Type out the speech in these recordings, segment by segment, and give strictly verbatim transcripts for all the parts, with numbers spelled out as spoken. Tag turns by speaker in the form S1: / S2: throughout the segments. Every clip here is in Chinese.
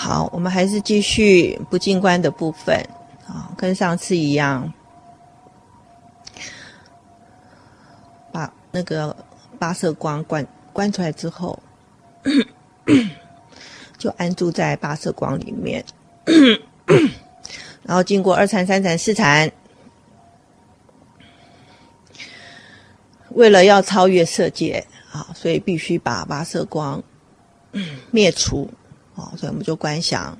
S1: 好，我们还是继续不净观的部分啊，跟上次一样，把那个八色光关关出来之后，就安住在八色光里面，然后经过二禅、三禅、四禅，为了要超越色界啊，所以必须把八色光灭除。哦，所以我们就观想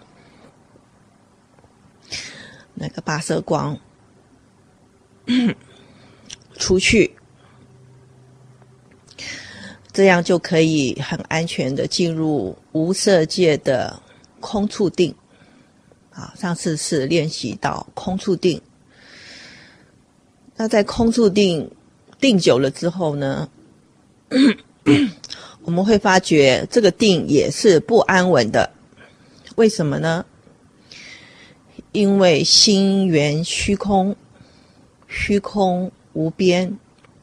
S1: 那个八色光出去，这样就可以很安全的进入无色界的空处定。啊，上次是练习到空处定，那在空处定定久了之后呢，我们会发觉这个定也是不安稳的。为什么呢？因为心缘虚空，虚空无边，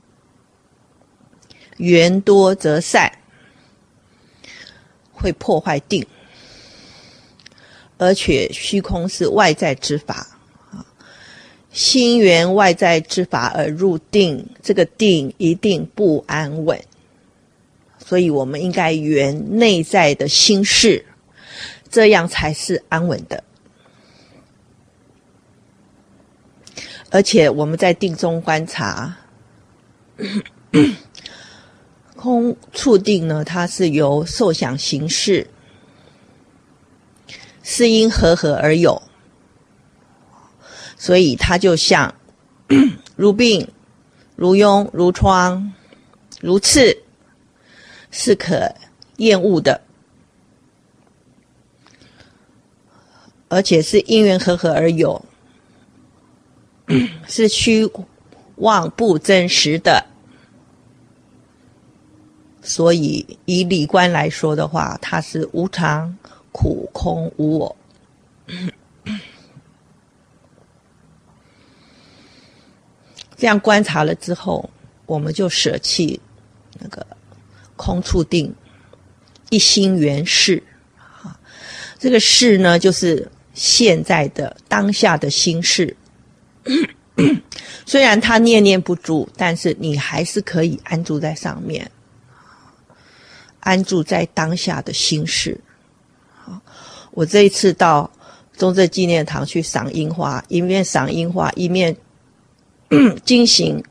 S1: 缘多则散，会破坏定。而且虚空是外在之法，心缘外在之法而入定，这个定一定不安稳。所以我们应该缘内在的心事，这样才是安稳的。而且我们在定中观察空处定呢，它是由受想行识是因合合而有，所以它就像如病、如痈、如疮、如刺，是可厌恶的，而且是因缘合合而有，是虚妄不真实的。所以以理观来说的话，它是无常、苦、空、无我。这样观察了之后，我们就舍弃那个空处定，一心缘事。这个事呢，就是现在的当下的心事。虽然它念念不住，但是你还是可以安住在上面，安住在当下的心事。我这一次到中正纪念堂去赏樱花，一面赏樱花一面经行，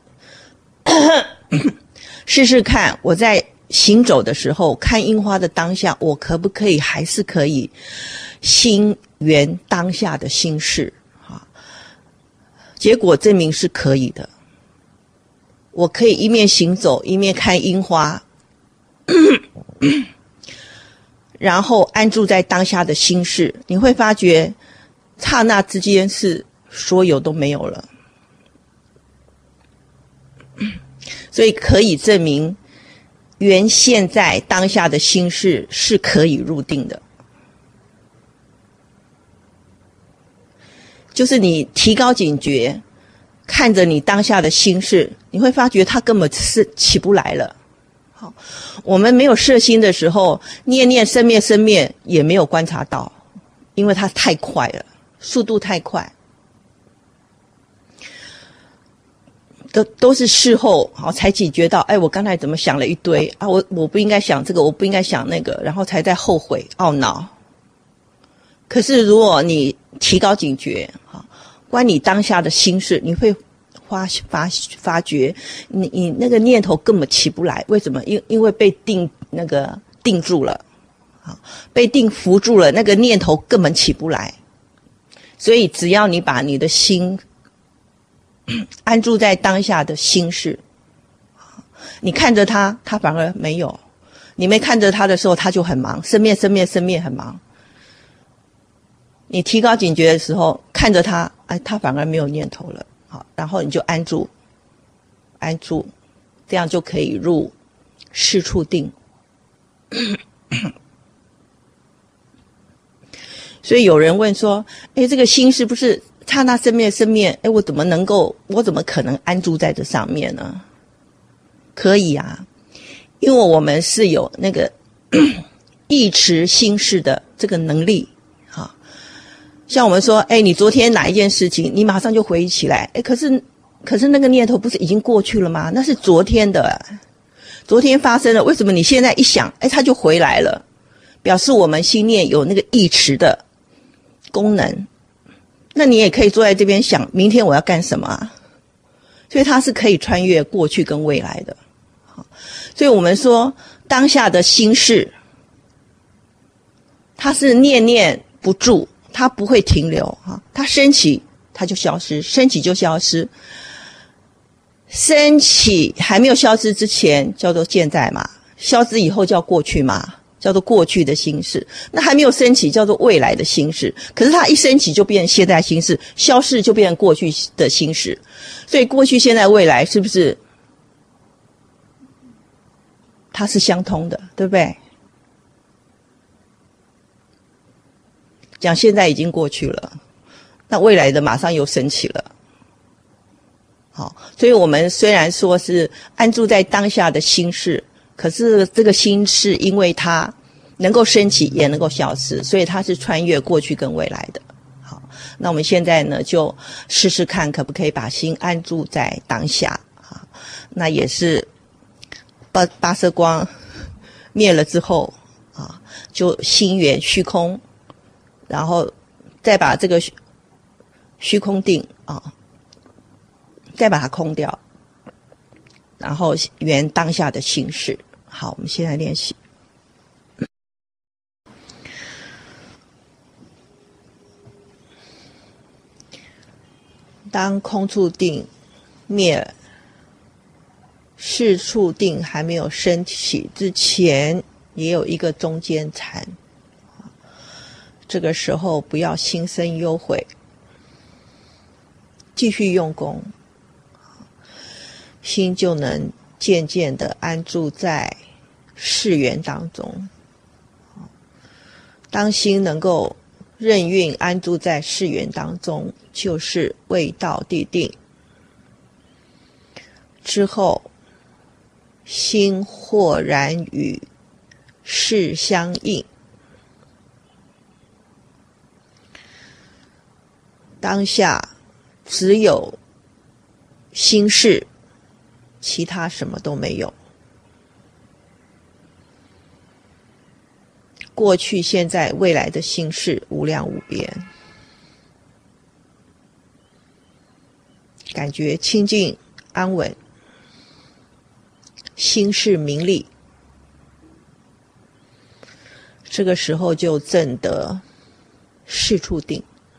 S1: 试试看我在行走的时候看樱花的当下，我可不可以还是可以心缘当下的心事。结果证明是可以的，我可以一面行走一面看樱花，然后安住在当下的心事，你会发觉刹那之间是所有都没有了。所以可以证明原现在当下的心事是可以入定的。就是你提高警觉，看着你当下的心事，你会发觉它根本是起不来了。好，我们没有摄心的时候，念念生灭生灭也没有观察到，因为它太快了，速度太快，都都是事后好才警觉到，哎，我刚才怎么想了一堆啊？我我不应该想这个，我不应该想那个，然后才在后悔懊恼。可是如果你提高警觉，哈，观你当下的心事，你会发发发觉，你你那个念头根本起不来。为什么？因因为被定那个定住了，啊，被定扶住了，那个念头根本起不来。所以只要你把你的心安住在当下的心事，你看着它，它反而没有；你没看着它的时候，它就很忙，生灭生灭生灭很忙。你提高警觉的时候，看着它，哎，它反而没有念头了。好，然后你就安住，安住，这样就可以入事处定。所以有人问说，哎，这个心是不是刹那生灭生灭？哎，我怎么能够，我怎么可能安住在这上面呢？可以啊，因为我们是有那个忆持心事的这个能力。 像我们说，哎，你昨天哪一件事情，你马上就回忆起来，哎，可是可是那个念头不是已经过去了吗？那是昨天的，昨天发生了，为什么你现在一想，哎，它就回来了？表示我们心念有那个忆持的功能。那你也可以坐在这边想，明天我要干什么啊？所以它是可以穿越过去跟未来的。所以我们说，当下的心事，它是念念不住，它不会停留哈，它升起它就消失，升起就消失。升起还没有消失之前叫做现在嘛，消失以后叫过去嘛，叫做过去的心事。那还没有升起叫做未来的心事，可是它一升起就变成现在心事，消逝就变成过去的心事。所以过去现在未来是不是它是相通的，对不对？讲现在已经过去了，那未来的马上又升起了。好，所以我们虽然说是安住在当下的心事，可是这个心事因为它能够升起也能够消失，所以它是穿越过去跟未来的。好，那我们现在呢就试试看可不可以把心安住在当下。好，那也是八八色光灭了之后啊，就心圆虚空，然后再把这个虚虚空定啊，再把它空掉，然后圆当下的心事。好，我们现在练习。当空处定灭，事处定还没有升起之前，也有一个中间禅。这个时候不要心生忧悔，继续用功，心就能渐渐的安住在事缘当中。当心能够任运安住在事缘当中，就是未到地定。之后心豁然与事相应，当下只有心事，其他什么都没有。过去、现在、未来的心事无量无边，感觉清净安稳，心事明利。这个时候就证得事处定。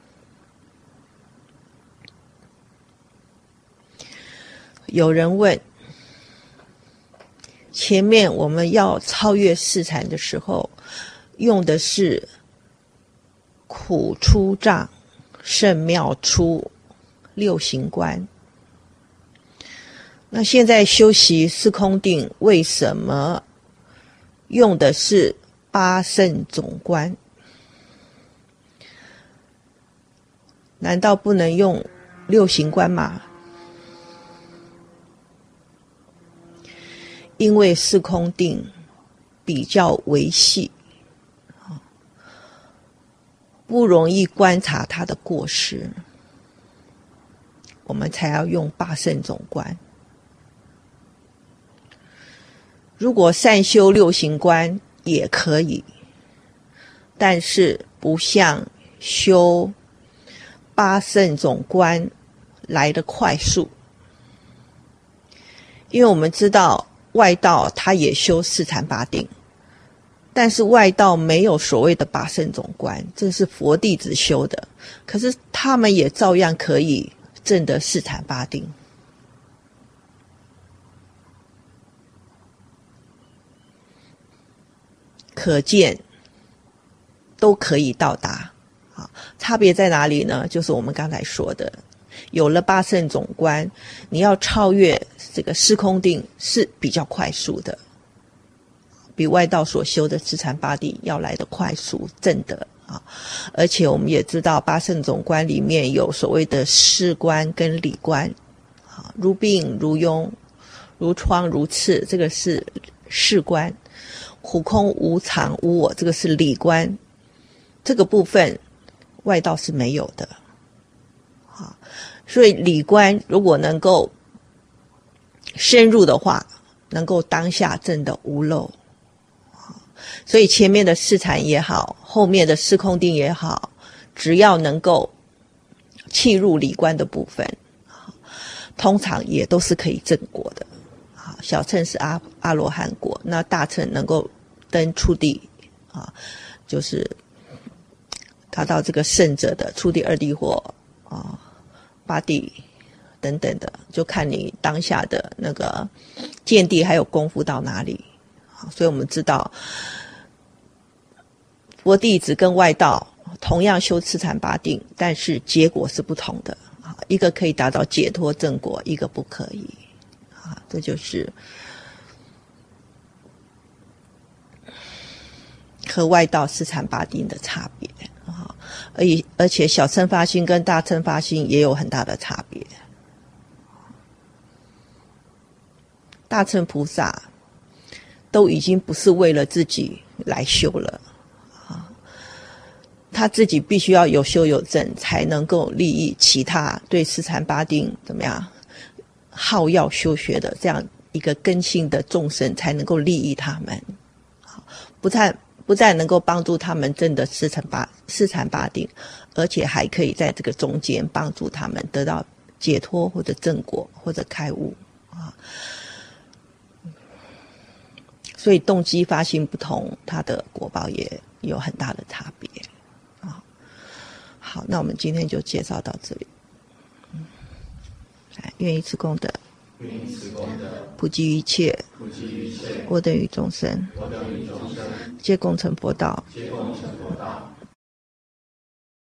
S1: 有人问，前面我们要超越四禅的时候，用的是苦出障，胜妙出六行观。那现在修习四空定，为什么用的是八圣总观？难道不能用六行观吗？因为四空定比较微细，不容易观察它的过失，我们才要用八圣总观。如果善修六行观也可以，但是不像修八圣总观来得快速。因为我们知道外道他也修四禅八定，但是外道没有所谓的八圣总观，这是佛弟子修的，可是他们也照样可以证得四禅八定。可见都可以到达。好，差别在哪里呢？就是我们刚才说的，有了八圣总观，你要超越这个四空定是比较快速的，比外道所修的四禅八定要来的快速证得啊！而且我们也知道八圣总观里面有所谓的事观跟理观，啊，如病如痈如疮如刺，这个是事观；苦空无常无我，这个是理观。这个部分外道是没有的。好，所以理观如果能够深入的话，能够当下证的无漏。所以前面的四禅也好，后面的四空定也好，只要能够契入理观的部分，通常也都是可以证果的。小乘是阿阿罗汉果，那大乘能够登初地啊，就是达到这个圣者的初地、二地或啊八地等等的，就看你当下的那个见地还有功夫到哪里。所以我们知道佛弟子跟外道同样修四禅八定，但是结果是不同的，一个可以达到解脱正果，一个不可以。啊，这就是和外道四禅八定的差别啊，而而且小乘发心跟大乘发心也有很大的差别。大乘菩萨都已经不是为了自己来修了啊，他自己必须要有修有证，才能够利益其他对四禅八定怎么样好要修学的这样一个根性的众生，才能够利益他们，不但不但能够帮助他们证得四禅八四禅八定，而且还可以在这个中间帮助他们得到解脱或者正果或者开悟啊。所以动机发心不同，它的果报也有很大的差别啊。好，那我们今天就介绍到这里。嗯，愿以此功德，
S2: 愿以此功德，
S1: 普及于一切，
S2: 普及于一切，
S1: 我等于众生，
S2: 我等于众生，
S1: 皆共成佛道。
S2: 皆共成佛道。